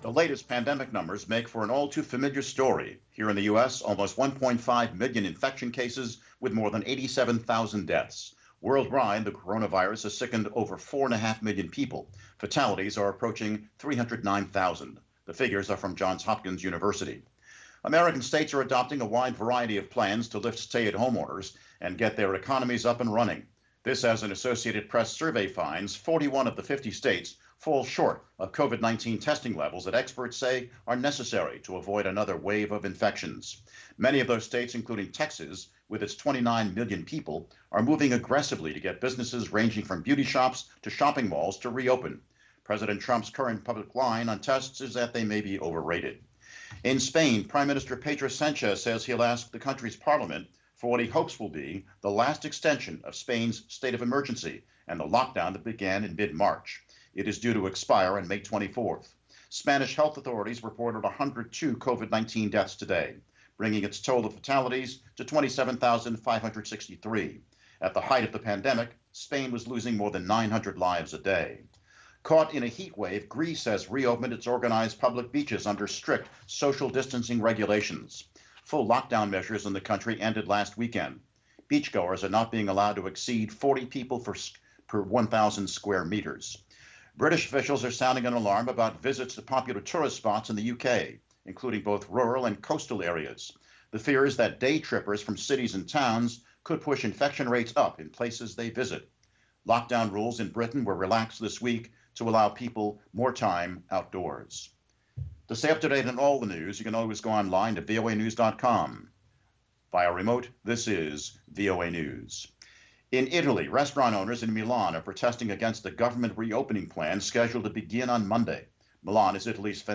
The latest pandemic numbers make for an all too familiar story. Here in the U.S., almost 1.5 million infection cases with more than 87,000 deaths. Worldwide, the coronavirus has sickened over 4.5 million people. Fatalities are approaching 309,000. The figures are from Johns Hopkins University. American states are adopting a wide variety of plans to lift stay-at-home orders and get their economies up and running. This, as an Associated Press survey finds, 41 of the 50 states fall short of COVID-19 testing levels that experts say are necessary to avoid another wave of infections. Many of those states, including Texas, with its 29 million people, are moving aggressively to get businesses ranging from beauty shops to shopping malls to reopen. President Trump's current public line on tests is that they may be overrated. In Spain, Prime Minister Pedro Sanchez says he'll ask the country's parliament for what he hopes will be the last extension of Spain's state of emergency and the lockdown that began in mid-March. It is due to expire on May 24th. Spanish health authorities reported 102 COVID-19 deaths today, bringing its total of fatalities to 27,563. At the height of the pandemic, Spain was losing more than 900 lives a day. Caught in a heat wave, Greece has reopened its organized public beaches under strict social distancing regulations. Full lockdown measures in the country ended last weekend. Beachgoers are not being allowed to exceed 40 people per 1,000 square meters. British officials are sounding an alarm about visits to popular tourist spots in the UK, including both rural and coastal areas. The fear is that day trippers from cities and towns could push infection rates up in places they visit. Lockdown rules in Britain were relaxed this week to allow people more time outdoors. To stay up to date on all the news, you can always go online to voanews.com. Via remote, this is VOA News. In Italy, restaurant owners in Milan are protesting against the government reopening plan scheduled to begin on Monday. Milan is Italy's